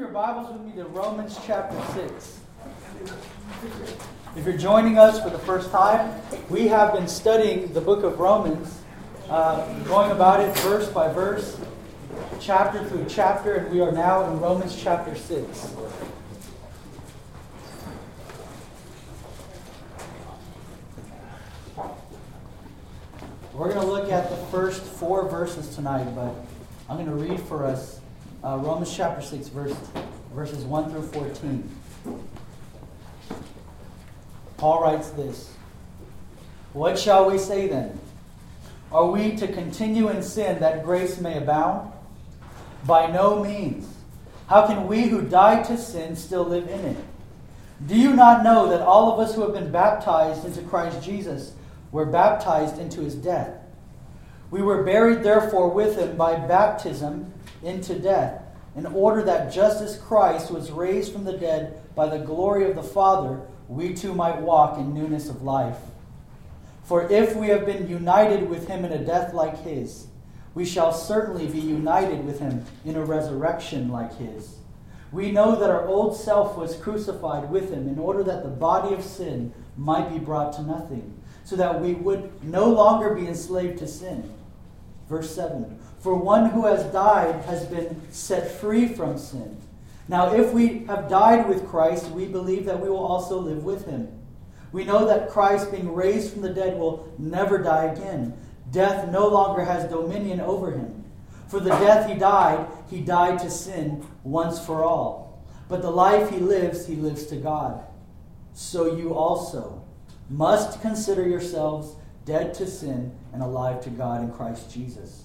your Bibles with me to Romans chapter 6. If you're joining us for the first time, we have been studying the book of Romans, going about it verse by verse, chapter through chapter, and we are now in Romans chapter 6. We're going to look at the first 4 verses tonight, but I'm going to read for us Romans chapter 6, verses 1 through 14. Paul writes this: "What shall we say then? Are we to continue in sin that grace may abound? By no means. How can we who died to sin still live in it? Do you not know that all of us who have been baptized into Christ Jesus were baptized into his death? We were buried therefore with him by baptism into death, in order that just as Christ was raised from the dead by the glory of the Father, we too might walk in newness of life. For if we have been united with him in a death like his, we shall certainly be united with him in a resurrection like his. We know that our old self was crucified with him in order that the body of sin might be brought to nothing, so that we would no longer be enslaved to sin." Verse 7, "For one who has died has been set free from sin. Now if we have died with Christ, we believe that we will also live with him. We know that Christ, being raised from the dead, will never die again. Death no longer has dominion over him. For the death he died to sin once for all. But the life he lives to God. So you also must consider yourselves dead to sin and alive to God in Christ Jesus.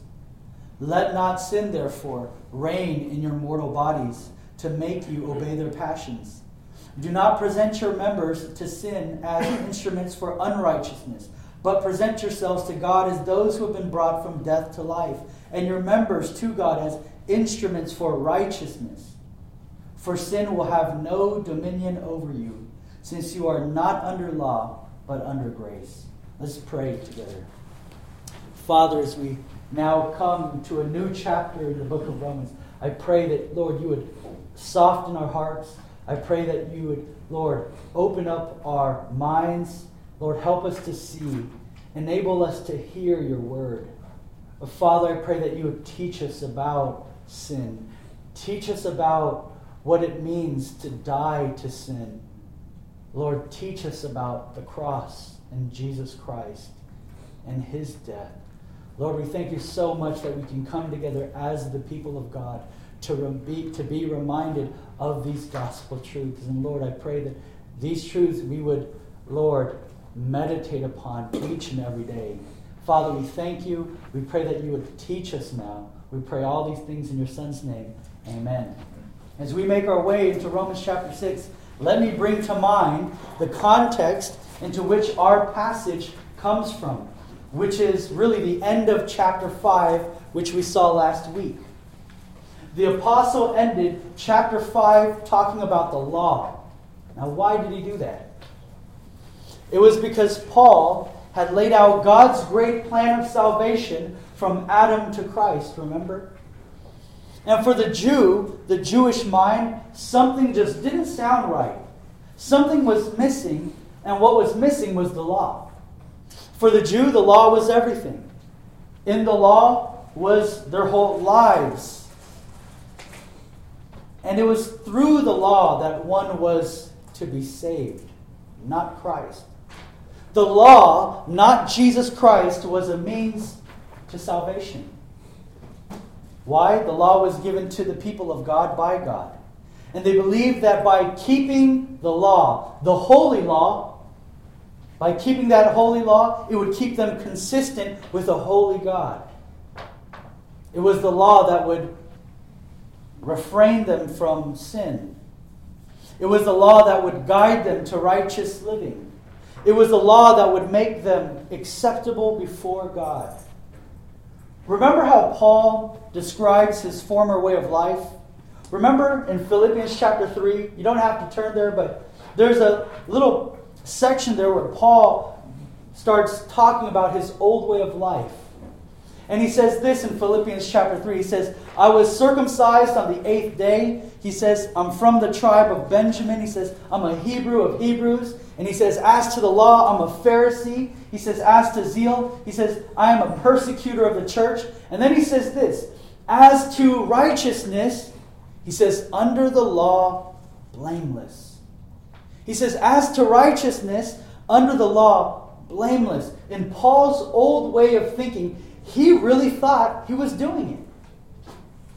Let not sin, therefore, reign in your mortal bodies to make you obey their passions. Do not present your members to sin as instruments for unrighteousness, but present yourselves to God as those who have been brought from death to life, and your members to God as instruments for righteousness. For sin will have no dominion over you, since you are not under law, but under grace." Let's pray together. Father, as we now come to a new chapter in the book of Romans, I pray that, Lord, you would soften our hearts. I pray that you would, Lord, open up our minds. Lord, help us to see. Enable us to hear your word. Father, I pray that you would teach us about sin. Teach us about what it means to die to sin. Lord, teach us about the cross and Jesus Christ and his death. Lord, we thank you so much that we can come together as the people of God to be reminded of these gospel truths. And Lord, I pray that these truths we would, Lord, meditate upon each and every day. Father, we thank you. We pray that you would teach us now. We pray all these things in your Son's name. Amen. As we make our way into Romans chapter 6, let me bring to mind the context into which our passage comes from, which is really the end of chapter 5, which we saw last week. The apostle ended chapter 5 talking about the law. Now, why did he do that? It was because Paul had laid out God's great plan of salvation from Adam to Christ, remember? And for the Jew, the Jewish mind, something just didn't sound right. Something was missing, and what was missing was the law. For the Jew, the law was everything. In the law was their whole lives. And it was through the law that one was to be saved, not Christ. The law, not Jesus Christ, was a means to salvation. Why? The law was given to the people of God by God. And they believed that by keeping the law, the holy law, by keeping that holy law, it would keep them consistent with a holy God. It was the law that would refrain them from sin. It was the law that would guide them to righteous living. It was the law that would make them acceptable before God. Remember how Paul describes his former way of life? Remember in Philippians chapter 3, you don't have to turn there, but there's a little section there where Paul starts talking about his old way of life. And he says this in Philippians chapter 3. He says, I was circumcised on the 8th day. He says, I'm from the tribe of Benjamin. He says, I'm a Hebrew of Hebrews. And he says, as to the law, I'm a Pharisee. He says, as to zeal, he says, I am a persecutor of the church. And then he says this, as to righteousness, he says, under the law, blameless. He says, as to righteousness, under the law, blameless. In Paul's old way of thinking, he really thought he was doing it.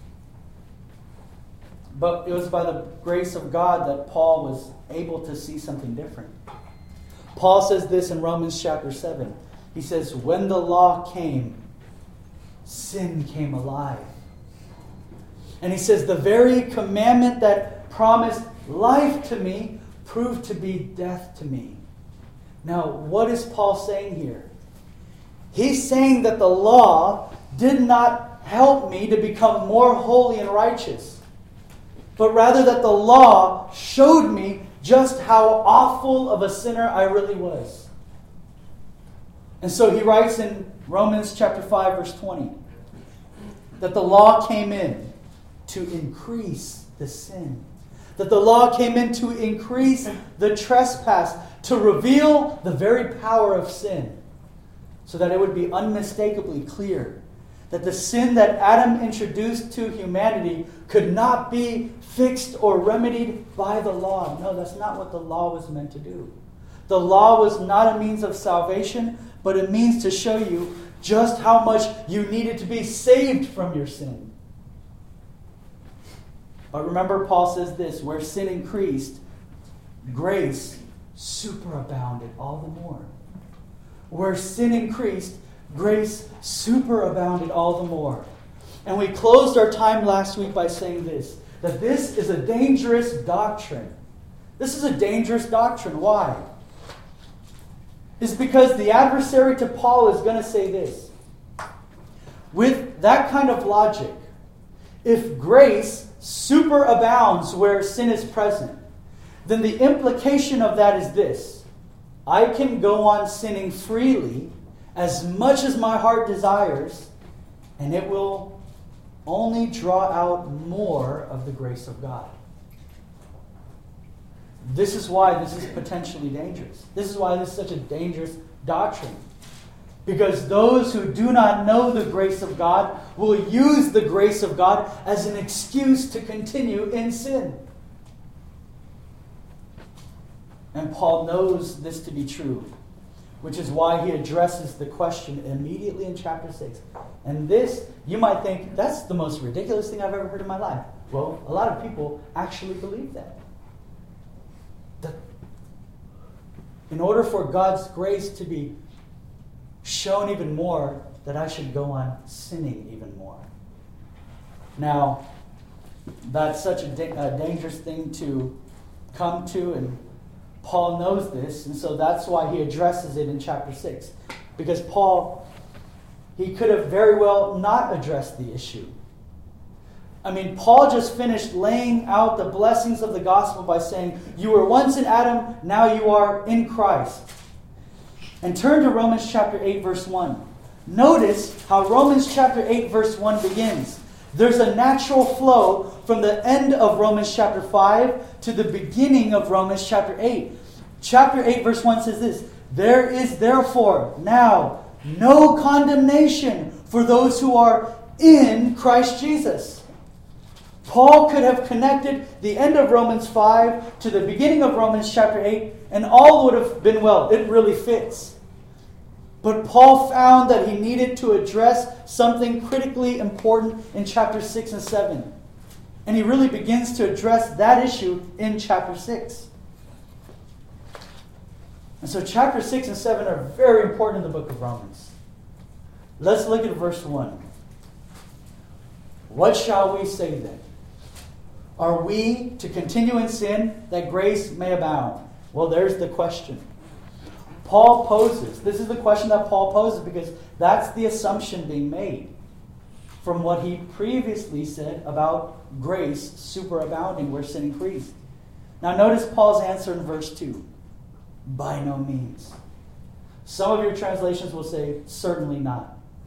But it was by the grace of God that Paul was able to see something different. Paul says this in Romans chapter 7. He says, when the law came, sin came alive. And he says, the very commandment that promised life to me proved to be death to me. Now, what is Paul saying here? He's saying that the law did not help me to become more holy and righteous, but rather that the law showed me just how awful of a sinner I really was. And so he writes in Romans chapter 5, verse 20, that the law came in to increase the sin. That the law came in to increase the trespass, to reveal the very power of sin, so that it would be unmistakably clear that the sin that Adam introduced to humanity could not be fixed or remedied by the law. No, that's not what the law was meant to do. The law was not a means of salvation, but a means to show you just how much you needed to be saved from your sin. But remember, Paul says this, where sin increased, grace superabounded all the more. Where sin increased, grace superabounded all the more. And we closed our time last week by saying this, that this is a dangerous doctrine. This is a dangerous doctrine. Why? It's because the adversary to Paul is going to say this. With that kind of logic, if grace superabounds where sin is present, then the implication of that is this. I can go on sinning freely as much as my heart desires, and it will only draw out more of the grace of God. This is why this is potentially dangerous. This is why this is such a dangerous doctrine. Because those who do not know the grace of God will use the grace of God as an excuse to continue in sin. And Paul knows this to be true, which is why he addresses the question immediately in chapter 6. And this, you might think, that's the most ridiculous thing I've ever heard in my life. Well, a lot of people actually believe that. That in order for God's grace to be shown even more, that I should go on sinning even more. Now, that's such a dangerous thing to come to, and Paul knows this, and so that's why he addresses it in chapter 6. Because Paul, he could have very well not addressed the issue. I mean, Paul just finished laying out the blessings of the gospel by saying, you were once in Adam, now you are in Christ. And turn to Romans chapter 8, verse 1. Notice how Romans chapter 8, verse 1 begins. There's a natural flow from the end of Romans chapter 5 to the beginning of Romans chapter 8. Chapter 8, verse 1 says this, there is therefore now no condemnation for those who are in Christ Jesus. Paul could have connected the end of Romans 5 to the beginning of Romans chapter 8, and all would have been well. It really fits. But Paul found that he needed to address something critically important in chapter 6 and 7. And he really begins to address that issue in chapter 6. And so chapter 6 and 7 are very important in the book of Romans. Let's look at verse 1. What shall we say then? Are we to continue in sin that grace may abound? Well, there's the question. Paul poses. This is the question that Paul poses because that's the assumption being made from what he previously said about grace superabounding where sin increased. Now notice Paul's answer in verse 2. By no means. Some of your translations will say, certainly not.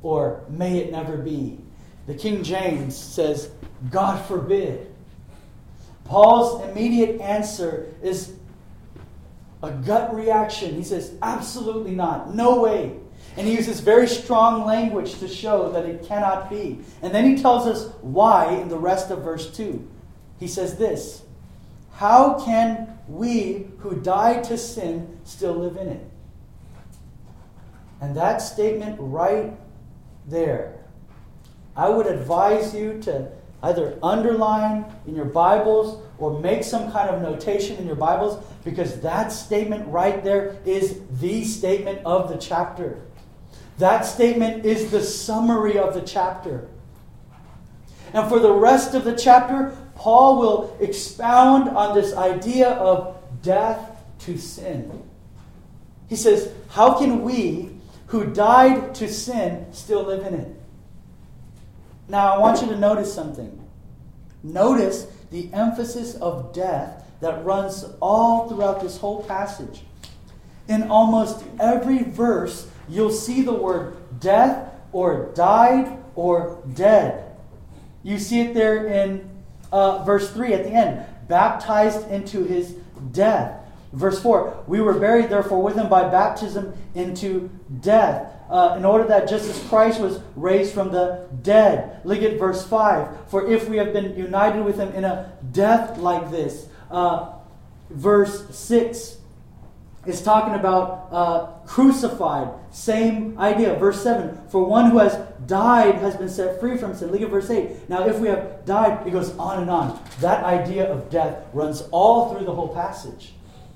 or may it never be. The King James says, God forbid. Paul's immediate answer is a gut reaction. He says, absolutely not. No way. And he uses very strong language to show that it cannot be. And then he tells us why in the rest of verse 2. He says this, how can we who died to sin still live in it? And that statement right there, I would advise you to either underline in your Bibles or make some kind of notation in your Bibles, because that statement right there is the statement of the chapter. That statement is the summary of the chapter. And for the rest of the chapter, Paul will expound on this idea of death to sin. He says, how can we who died to sin still live in it? Now, I want you to notice something. Notice the emphasis of death that runs all throughout this whole passage. In almost every verse, you'll see the word death or died or dead. You see it there in verse 3 at the end. Baptized into his death. Verse 4, we were buried therefore with him by baptism into death, in order that just as Christ was raised from the dead. Look at verse 5. For if we have been united with him in a death like this. Verse 6 is talking about crucified. Same idea. Verse 7. For one who has died has been set free from sin. Look at verse 8. Now if we have died, it goes on and on. That idea of death runs all through the whole passage.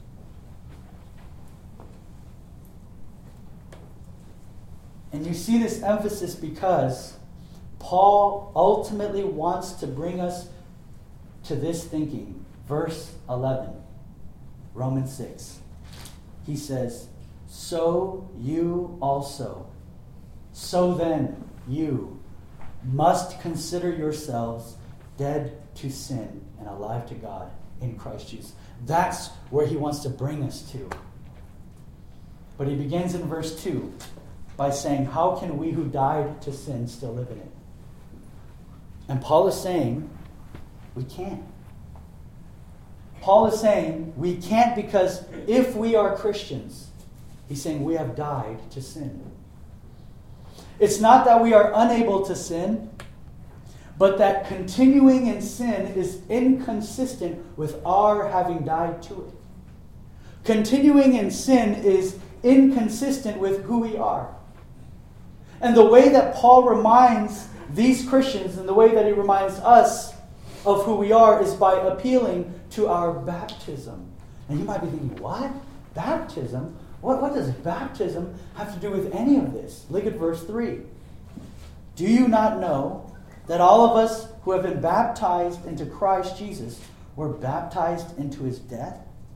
And you see this emphasis because Paul ultimately wants to bring us to this thinking. Verse 11, Romans 6. He says, so you also, so then you must consider yourselves dead to sin and alive to God in Christ Jesus. That's where he wants to bring us to. But he begins in verse 2. By saying, how can we who died to sin still live in it? And Paul is saying, we can't. Paul is saying, we can't because if we are Christians, he's saying we have died to sin. It's not that we are unable to sin, but that continuing in sin is inconsistent with our having died to it. Continuing in sin is inconsistent with who we are. And the way that Paul reminds these Christians and the way that he reminds us of who we are is by appealing to our baptism. And you might be thinking, what? Baptism? What does baptism have to do with any of this? Look at verse 3. Do you not know that all of us who have been baptized into Christ Jesus were baptized into his death?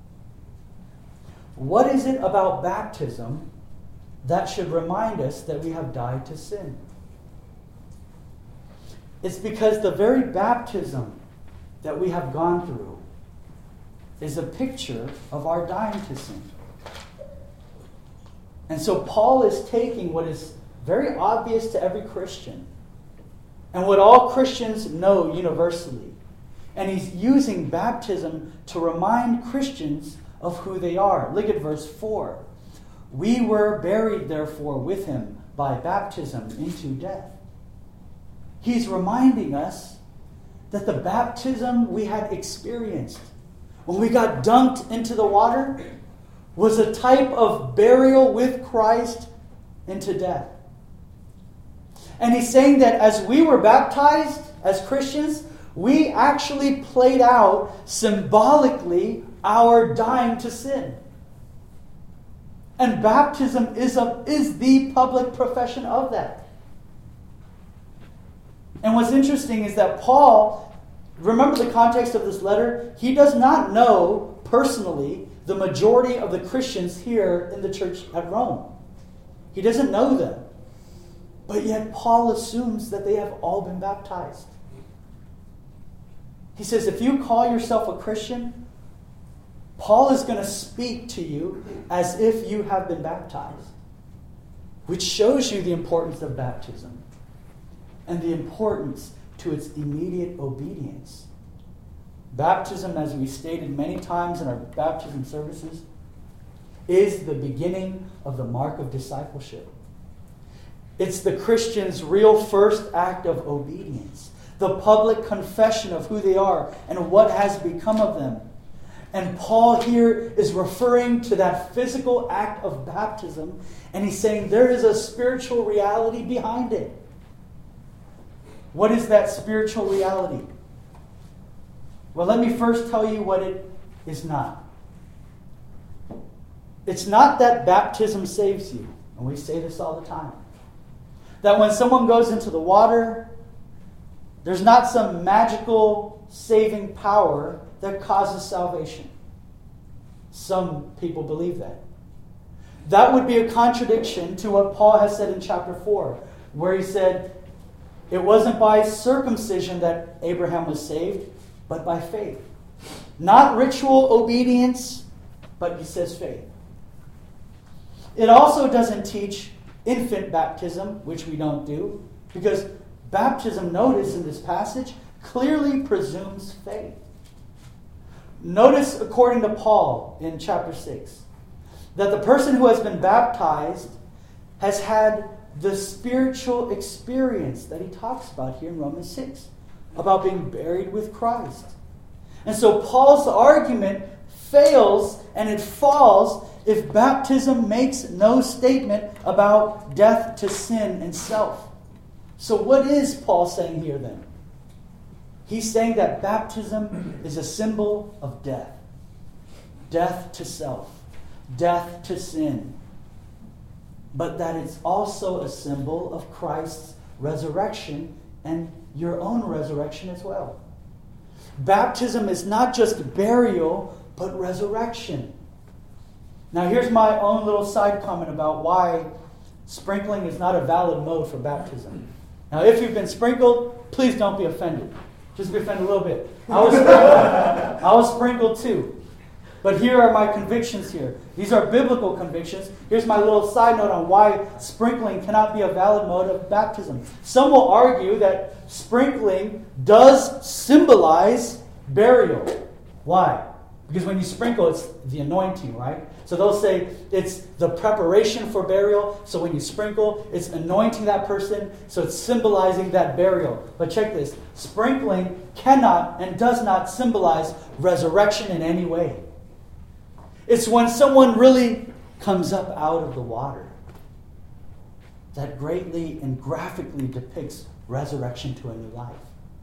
What is it about baptism that should remind us that we have died to sin? It's because the very baptism that we have gone through is a picture of our dying to sin. And so Paul is taking what is very obvious to every Christian and what all Christians know universally, and he's using baptism to remind Christians of who they are. Look at verse 4. We were buried, therefore, with him by baptism into death. He's reminding us that the baptism we had experienced when we got dunked into the water was a type of burial with Christ into death. And he's saying that as we were baptized as Christians, we actually played out symbolically our dying to sin. And baptism is the public profession of that. And what's interesting is that Paul, remember the context of this letter? He does not know personally the majority of the Christians here in the church at Rome. He doesn't know them. But yet Paul assumes that they have all been baptized. He says, if you call yourself a Christian, Paul is going to speak to you as if you have been baptized. which shows you the importance of baptism and the importance to its immediate obedience. Baptism, as we stated many times in our baptism services, is the beginning of the mark of discipleship. It's the Christian's real first act of obedience, the public confession of who they are and what has become of them. And Paul here is referring to that physical act of baptism, and he's saying there is a spiritual reality behind it. What is that spiritual reality? Well, let me first tell you what it is not. It's not that baptism saves you, and we say this all the time. That when someone goes into the water, there's not some magical saving power that causes salvation. Some people believe that. That would be a contradiction to what Paul has said in chapter 4, where he said, it wasn't by circumcision that Abraham was saved, but by faith. Not ritual obedience, but he says faith. It also doesn't teach infant baptism, which we don't do, because baptism, notice in this passage, clearly presumes faith. Notice, according to Paul in chapter 6, that the person who has been baptized has had the spiritual experience that he talks about here in Romans 6, about being buried with Christ. And so Paul's argument fails and it falls if baptism makes no statement about death to sin and self. So what is Paul saying here then? He's saying that baptism is a symbol of death. Death to self. Death to sin. But that it's also a symbol of Christ's resurrection and your own resurrection as well. Baptism is not just burial, but resurrection. Now here's my own little side comment about why sprinkling is not a valid mode for baptism. Now if you've been sprinkled, please don't be offended. Just be offended a little bit. I was sprinkled too. But here are my convictions here. These are biblical convictions. Here's my little side note on why sprinkling cannot be a valid mode of baptism. Some will argue that sprinkling does symbolize burial. Why? Because when you sprinkle, it's the anointing, right? So they'll say it's the preparation for burial. So when you sprinkle, it's anointing that person. So it's symbolizing that burial. But check this. Sprinkling cannot and does not symbolize resurrection in any way. It's when someone really comes up out of the water that greatly and graphically depicts resurrection to a new life.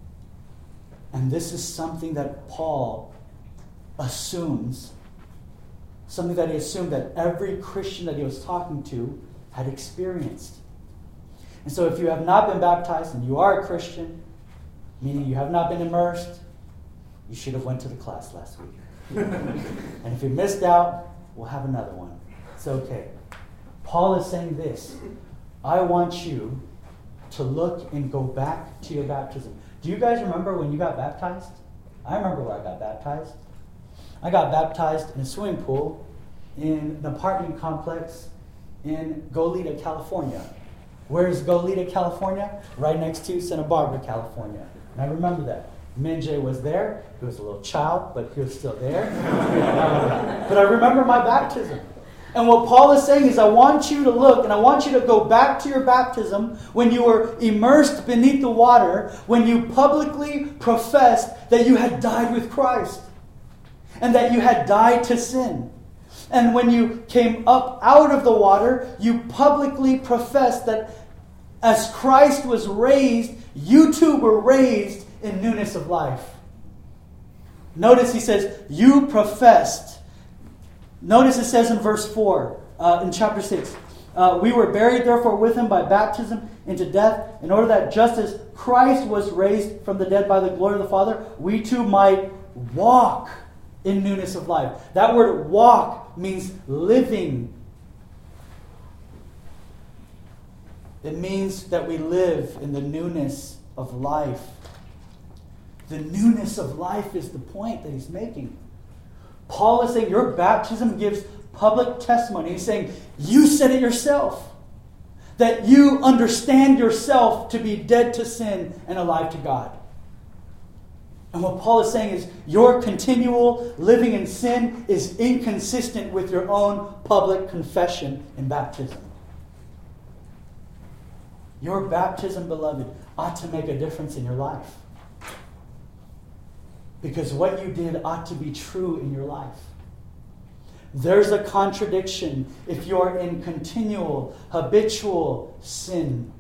And this is something that Paul assumes, something that he assumed that every Christian that he was talking to had experienced. And so if you have not been baptized and you are a Christian, meaning you have not been immersed, you should have went to the class last week. And if you missed out, we'll have another one. It's okay. Paul is saying this. I want you to look and go back to your baptism. Do you guys remember when you got baptized? I remember where I got baptized. I got baptized in a swimming pool in an apartment complex in Goleta, California. Where is Goleta, California? Right next to Santa Barbara, California. And I remember that. Minjay was there. He was a little child, but he was still there. But I remember my baptism. And what Paul is saying is, I want you to look and I want you to go back to your baptism when you were immersed beneath the water, when you publicly professed that you had died with Christ and that you had died to sin. And when you came up out of the water, you publicly professed that as Christ was raised, you too were raised in newness of life. Notice he says, you professed. Notice it says in verse 4, in chapter 6, we were buried therefore with him by baptism into death, in order that just as Christ was raised from the dead by the glory of the Father, we too might walk in newness of life. That word walk means living. It means that we live in the newness of life. The newness of life is the point that he's making. Paul is saying your baptism gives public testimony. He's saying, you said it yourself. that you understand yourself to be dead to sin and alive to God. And what Paul is saying is your continual living in sin is inconsistent with your own public confession in baptism. Your baptism, beloved, ought to make a difference in your life. Because what you did ought to be true in your life. There's a contradiction if you are in continual, habitual sin.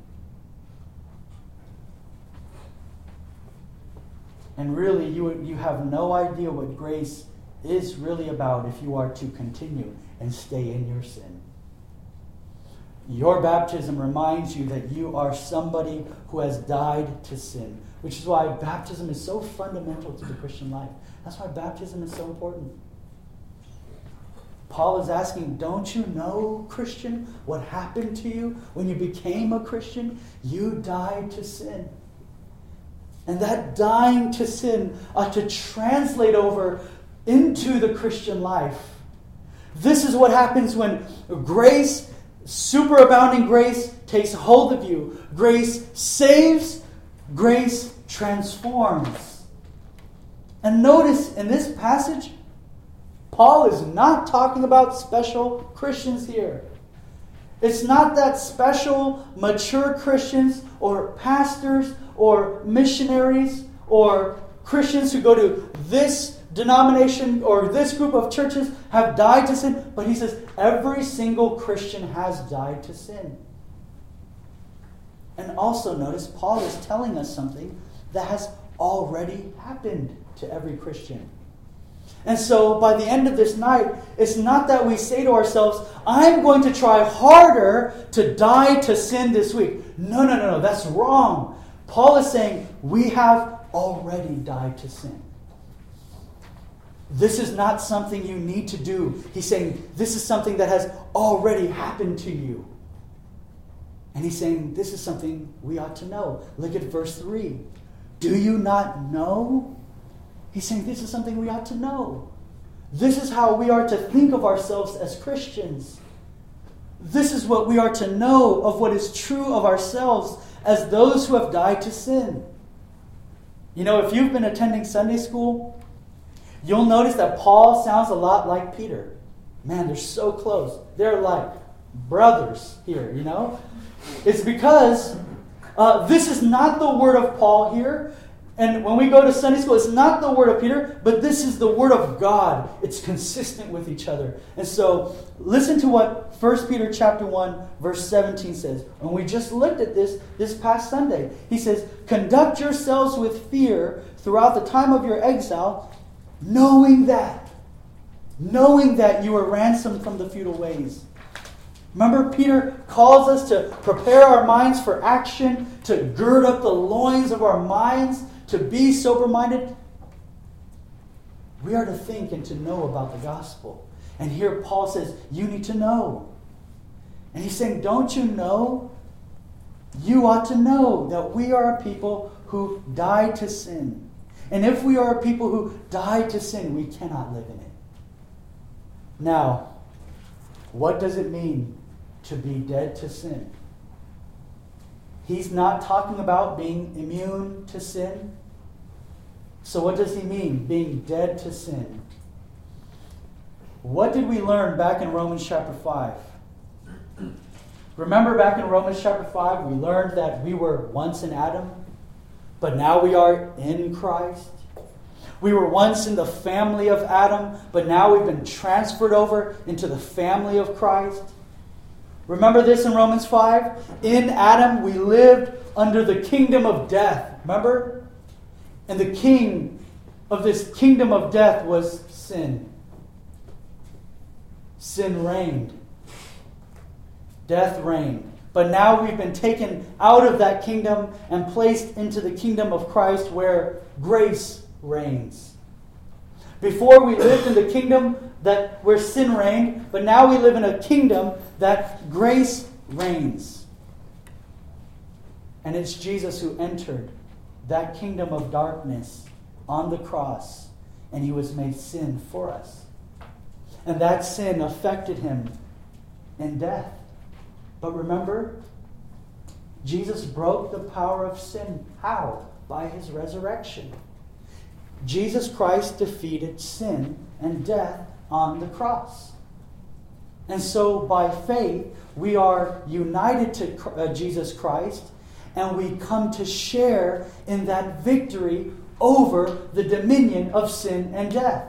And really, you have no idea what grace is really about if you are to continue and stay in your sin. Your baptism reminds you that you are somebody who has died to sin, which is why baptism is so fundamental to the Christian life. That's why baptism is so important. Paul is asking, don't you know, Christian, what happened to you when you became a Christian? You died to sin. And that dying to sin ought to translate over into the Christian life. This is what happens when grace, superabounding grace, takes hold of you. Grace saves, grace transforms. And notice in this passage, Paul is not talking about special Christians here. It's not that special, mature Christians or pastors or missionaries or Christians who go to this denomination or this group of churches have died to sin. But he says every single Christian has died to sin. And also notice Paul is telling us something that has already happened to every Christian. And so by the end of this night, it's not that we say to ourselves, I'm going to try harder to die to sin this week. No, that's wrong. Paul is saying we have already died to sin. This is not something you need to do. He's saying this is something that has already happened to you. And he's saying this is something we ought to know. Look at verse 3. Do you not know? He's saying this is something we ought to know. This is how we are to think of ourselves as Christians. This is what we are to know of what is true of ourselves as those who have died to sin. You know, if you've been attending Sunday school, you'll notice that Paul sounds a lot like Peter. Man, they're so close. They're like brothers here, you know? It's because this is not the word of Paul here. And when we go to Sunday school, it's not the word of Peter, but this is the word of God. It's consistent with each other. And so, listen to what 1 Peter chapter 1, verse 17 says. And we just looked at this past Sunday. He says, conduct yourselves with fear throughout the time of your exile, knowing that you were ransomed from the futile ways. Remember, Peter calls us to prepare our minds for action, to gird up the loins of our minds, to be sober-minded. We are to think and to know about the gospel. And here Paul says, you need to know. And he's saying, don't you know? You ought to know that we are a people who died to sin. And if we are a people who died to sin, we cannot live in it. Now, what does it mean to be dead to sin? He's not talking about being immune to sin. So what does he mean, being dead to sin? What did we learn back in Romans chapter 5? Remember back in Romans chapter 5, we learned that we were once in Adam, but now we are in Christ. We were once in the family of Adam, but now we've been transferred over into the family of Christ. Remember this in Romans 5? In Adam we lived under the kingdom of death. Remember? And the king of this kingdom of death was sin. Sin reigned. Death reigned. But now we've been taken out of that kingdom and placed into the kingdom of Christ where grace reigns. Before we lived in the kingdom where sin reigned, but now we live in a kingdom that grace reigns. And it's Jesus who entered that kingdom of darkness on the cross, and he was made sin for us. And that sin affected him in death. But remember, Jesus broke the power of sin. How? By his resurrection. Jesus Christ defeated sin and death on the cross. And so by faith, we are united to Jesus Christ, and we come to share in that victory over the dominion of sin and death.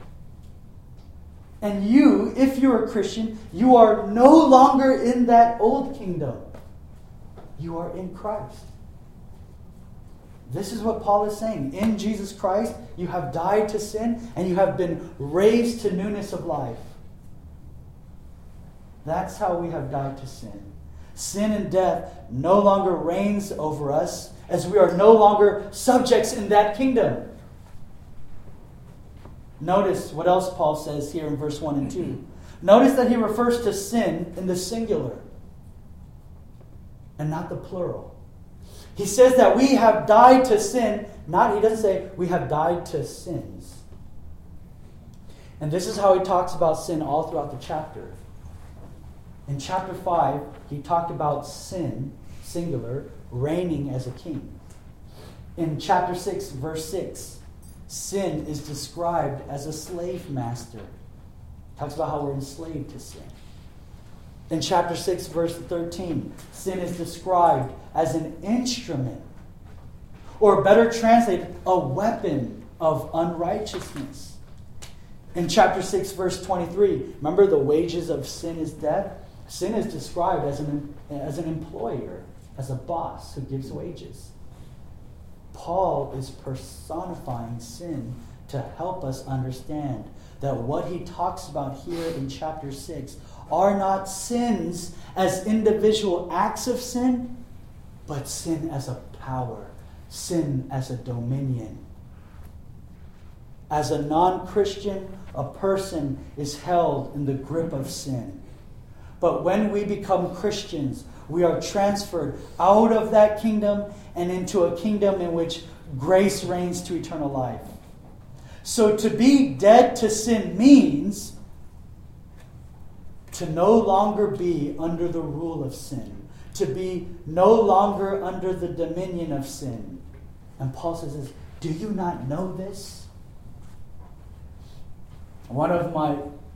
And you, if you're a Christian, you are no longer in that old kingdom. You are in Christ. This is what Paul is saying. In Jesus Christ, you have died to sin and you have been raised to newness of life. That's how we have died to sin. Sin and death no longer reigns over us, as we are no longer subjects in that kingdom. Notice what else Paul says here in verse 1 and 2. Notice that he refers to sin in the singular and not the plural. He says that we have died to sin. He doesn't say we have died to sins. And this is how he talks about sin all throughout the chapter. In chapter 5, he talked about sin, singular, reigning as a king. In chapter 6, verse 6, sin is described as a slave master. He talks about how we're enslaved to sin. In chapter 6, verse 13, sin is described as an instrument, or better translated, a weapon of unrighteousness. In chapter 6, verse 23, remember the wages of sin is death? Sin is described as an employer, as a boss who gives wages. Paul is personifying sin to help us understand that what he talks about here in chapter 6 are not sins as individual acts of sin, but sin as a power, sin as a dominion. As a non-Christian, a person is held in the grip of sin. But when we become Christians, we are transferred out of that kingdom and into a kingdom in which grace reigns to eternal life. So to be dead to sin means to no longer be under the rule of sin, to be no longer under the dominion of sin. And Paul says this, do you not know this? One of my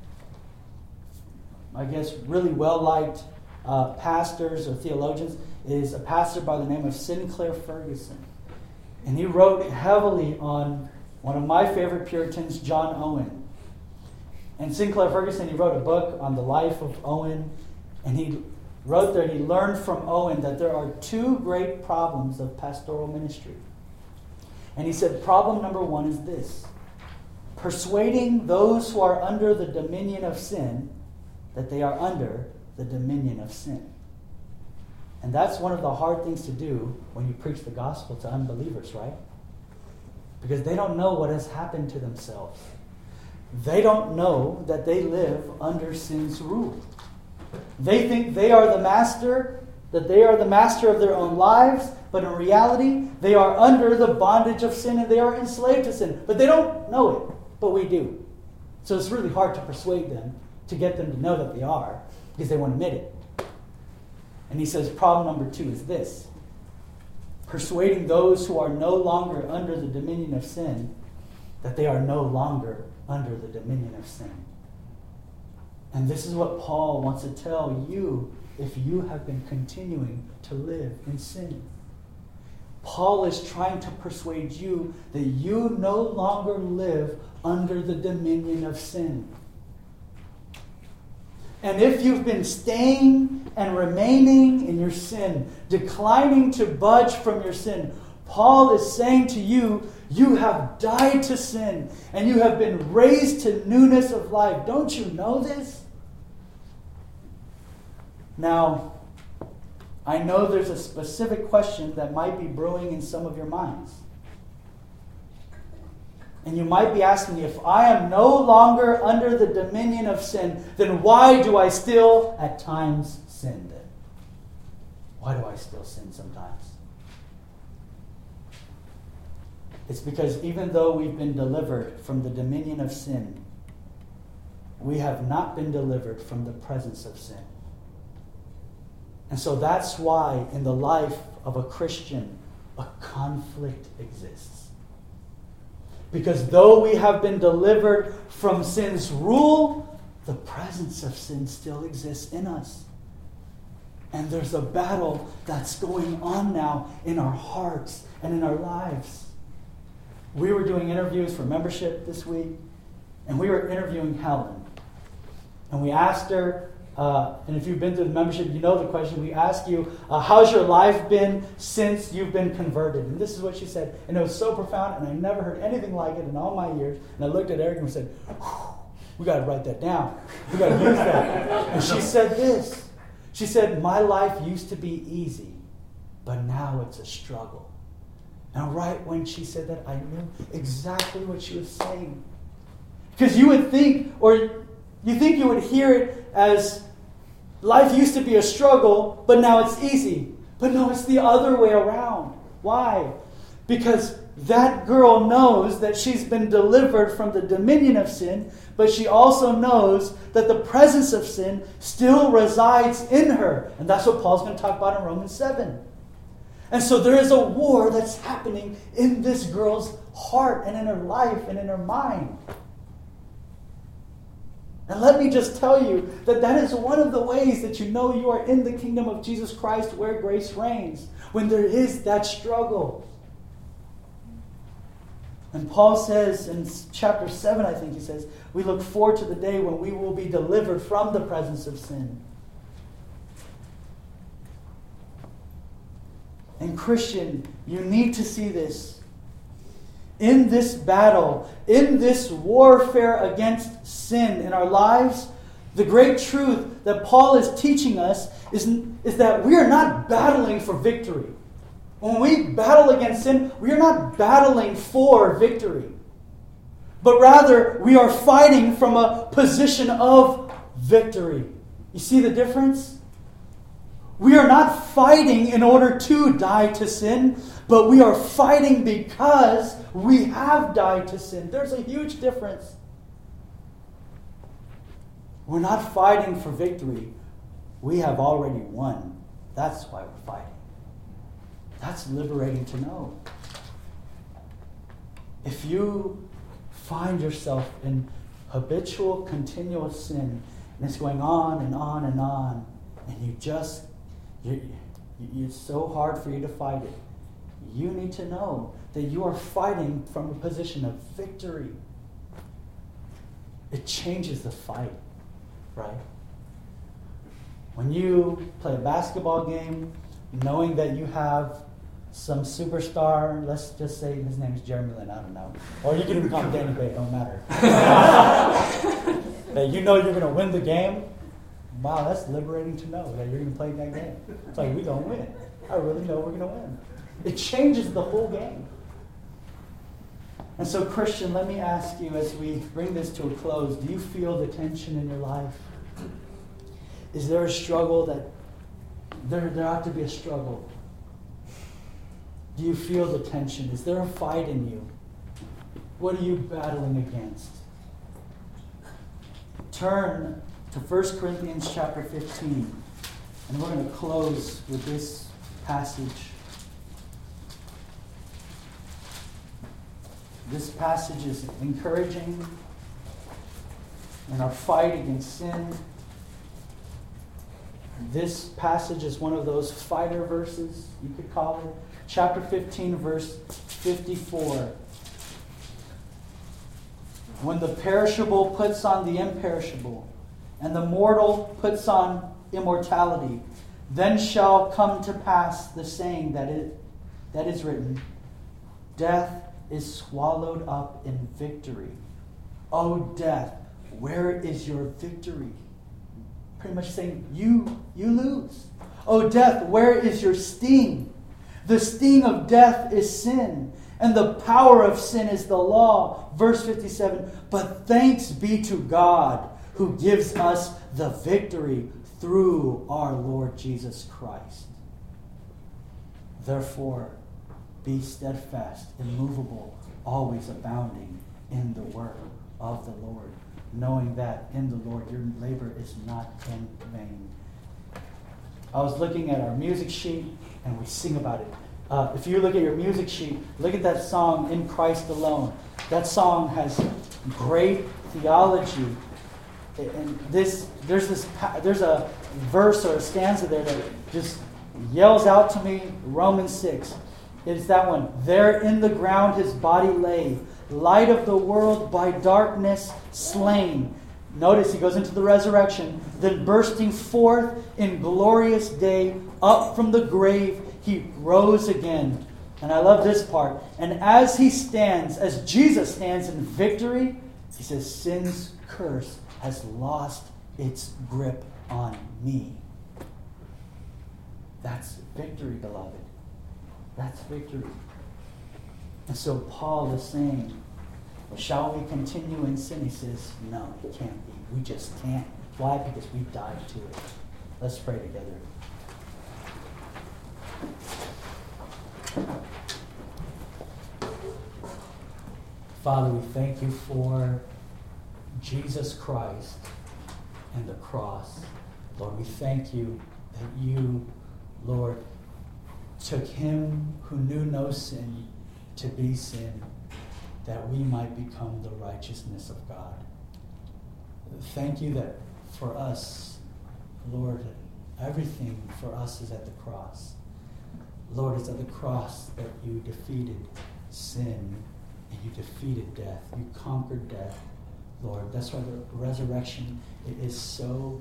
really well-liked pastors or theologians is a pastor by the name of Sinclair Ferguson. And he wrote heavily on one of my favorite Puritans, John Owen. And Sinclair Ferguson, he wrote a book on the life of Owen. And he wrote there, he learned from Owen that there are two great problems of pastoral ministry. And he said, problem number one is this: persuading those who are under the dominion of sin that they are under the dominion of sin. And that's one of the hard things to do when you preach the gospel to unbelievers, right? Because they don't know what has happened to themselves. They don't know that they live under sin's rule. They think they are the master, that they are the master of their own lives, but in reality, they are under the bondage of sin and they are enslaved to sin. But they don't know it, but we do. So it's really hard to persuade them, to get them to know that they are, because they won't admit it. And he says problem number two is this: persuading those who are no longer under the dominion of sin that they are no longer under the dominion of sin. And this is what Paul wants to tell you if you have been continuing to live in sin. Paul is trying to persuade you that you no longer live under the dominion of sin. And if you've been staying and remaining in your sin, declining to budge from your sin, Paul is saying to you, you have died to sin and you have been raised to newness of life. Don't you know this? Now, I know there's a specific question that might be brewing in some of your minds. And you might be asking me, if I am no longer under the dominion of sin, then why do I still at times sin then? Why do I still sin sometimes? It's because even though we've been delivered from the dominion of sin, we have not been delivered from the presence of sin. And so that's why in the life of a Christian, a conflict exists. Because though we have been delivered from sin's rule, the presence of sin still exists in us. And there's a battle that's going on now in our hearts and in our lives. We were doing interviews for membership this week, and we were interviewing Helen. And we asked her, and if you've been through the membership, you know the question. We ask you, how's your life been since you've been converted? And this is what she said. And it was so profound, and I never heard anything like it in all my years. And I looked at Eric and said, we got to write that down. We got to use that. And she said this. She said, my life used to be easy, but now it's a struggle. And right when she said that, I knew exactly what she was saying. Because you would think, or you think you would hear it as life used to be a struggle, but now it's easy. But no, it's the other way around. Why? Because that girl knows that she's been delivered from the dominion of sin, but she also knows that the presence of sin still resides in her. And that's what Paul's going to talk about in Romans 7. And so there is a war that's happening in this girl's heart and in her life and in her mind. And let me just tell you that that is one of the ways that you know you are in the kingdom of Jesus Christ where grace reigns, when there is that struggle. And Paul says in chapter 7, I think he says, we look forward to the day when we will be delivered from the presence of sin. And Christian, you need to see this. In this battle, in this warfare against sin in our lives, the great truth that Paul is teaching us is that we are not battling for victory. When we battle against sin, we are not battling for victory. But rather, we are fighting from a position of victory. You see the difference? We are not fighting in order to die to sin, but we are fighting because we have died to sin. There's a huge difference. We're not fighting for victory. We have already won. That's why we're fighting. That's liberating to know. If you find yourself in habitual, continuous sin, and it's going on and on and on, and it's so hard for you to fight it, you need to know that you are fighting from a position of victory. It changes the fight, right? When you play a basketball game, knowing that you have some superstar, let's just say his name is Jeremy Lin, I don't know. Or you can even call him Danny Bay, it don't matter. That you know you're going to win the game. Wow, that's liberating to know that you're going to play that game. It's like, we're going to win. I really know we're going to win. It changes the whole game. And so, Christian, let me ask you as we bring this to a close, do you feel the tension in your life? Is there a struggle that there ought to be a struggle? Do you feel the tension? Is there a fight in you? What are you battling against? Turn to 1 Corinthians chapter 15. And we're going to close with this passage. This passage is encouraging in our fight against sin. This passage is one of those fighter verses, you could call it. Chapter 15, verse 54. When the perishable puts on the imperishable, and the mortal puts on immortality, then shall come to pass the saying that is written, death is swallowed up in victory. O death, where is your victory? Pretty much saying, you lose. O death, where is your sting? The sting of death is sin, and the power of sin is the law. Verse 57, but thanks be to God who gives us the victory through our Lord Jesus Christ. Therefore, be steadfast, immovable, always abounding in the work of the Lord, knowing that in the Lord your labor is not in vain. I was looking at our music sheet, and we sing about it. If you look at your music sheet, look at that song, In Christ Alone. That song has great theology. And there's a verse or a stanza there that just yells out to me, Romans 6. It's that one. There in the ground his body lay, light of the world by darkness slain. Notice he goes into the resurrection. Then bursting forth in glorious day, up from the grave, he rose again. And I love this part. And as he stands, as Jesus stands in victory, he says, sin's curse has lost its grip on me. That's victory, beloved. That's victory. And so Paul is saying, shall we continue in sin? He says, no, it can't be. We just can't. Why? Because we died to it. Let's pray together. Father, we thank you for Jesus Christ and the cross. Lord, we thank you that you, Lord, took him who knew no sin to be sin, that we might become the righteousness of God. Thank you that for us, Lord, everything for us is at the cross. Lord, it's at the cross that you defeated sin and you defeated death. You conquered death, Lord. That's why the resurrection is so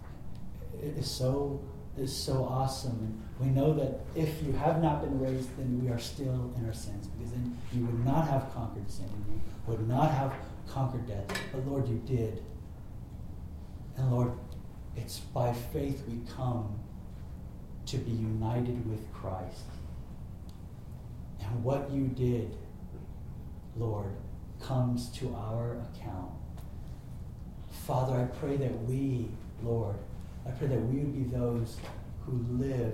awesome. And we know that if you have not been raised, then we are still in our sins, because then you would not have conquered sin, and you would not have conquered death. But Lord, you did. And Lord, it's by faith we come to be united with Christ. And what you did, Lord, comes to our account. Father, I pray that we, Lord, I pray that we would be those who live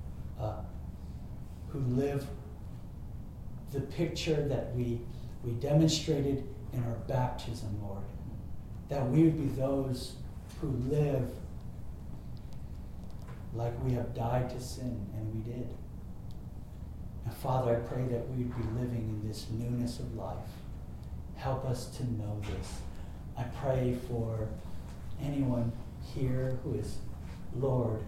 the picture that we demonstrated in our baptism, Lord. That we would be those who live like we have died to sin, and we did. And Father, I pray that we would be living in this newness of life. Help us to know this. I pray for anyone here who is, Lord,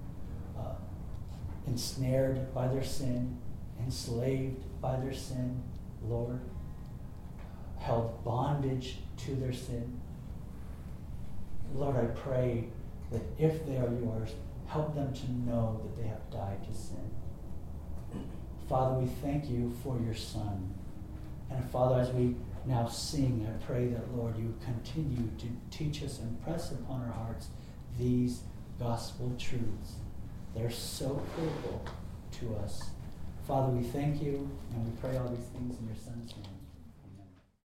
ensnared by their sin, enslaved by their sin, Lord, held bondage to their sin. Lord, I pray that if they are yours, help them to know that they have died to sin. Father, we thank you for your Son. And Father, as we now sing, I pray that, Lord, you continue to teach us and press upon our hearts these gospel truths. They're so critical to us. Father, we thank you, and we pray all these things in your Son's name.